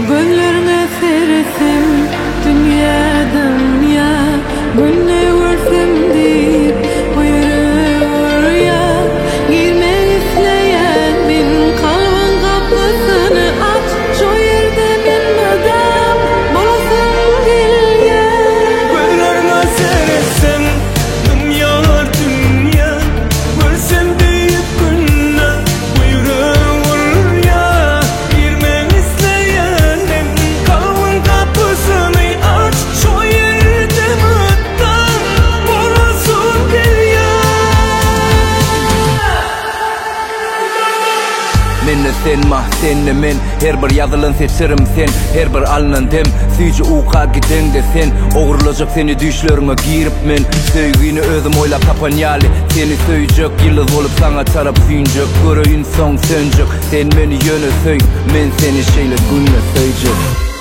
Gönlerine sersim dünya dünya, gönle görsem deyip buyurur ya. Girmek isteyen min kalbin kapısını aç, şu yerde min adam bolasın gelye. Gönlerine sersim dünya dünya, görsem deyip gönle buyurur ya. Girmek isteyen min kalbin kapısını aç, şu yerde adam bolasın gelye. Menne sen mah senle men, her bir yazılan seçerim sen, her bir alınan dem. Süyce uqa giden de sen, oğurlacak seni düşlerine girip men. Sevgini özüm oylap tapanyali, seni söyleyecek yıldız olup sana tarap süyüncek. Göreyin son söncek, sen beni yöne söy, men seni şeyle günle söyleyecek.